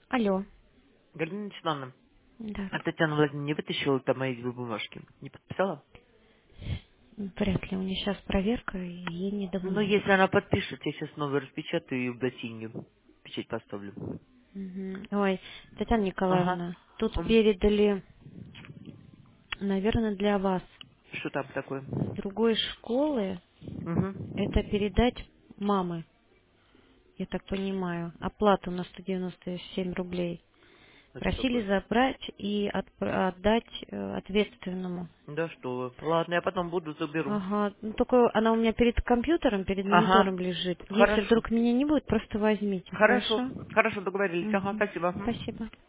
Алло. Галина Вячеславовна, Да. а Татьяна Владимировна не вытащила там мои две бумажки? Не подписала? Вряд ли. У меня сейчас проверка, и ей не до Ну, бумаг. если она подпишет, я сейчас снова распечатаю и в досинью печать поставлю. Мгм. Ой, Татьяна Ага. Николаевна, тут М. передали, наверное, для вас Что там такое? с другой школы. Это Угу. передать мамы, я так понимаю, оплату на 197 рублей. Это Просили такое. забрать и отдать ответственному. Да что вы. Ладно, я потом буду заберу. Ага, ну только она у меня перед компьютером, перед Ага. монитором лежит. Если Хорошо. вдруг меня не будет, просто возьмите, Хорошо. хорошо? Хорошо, договорились. Ага, Мгм. спасибо. Мгм. Спасибо.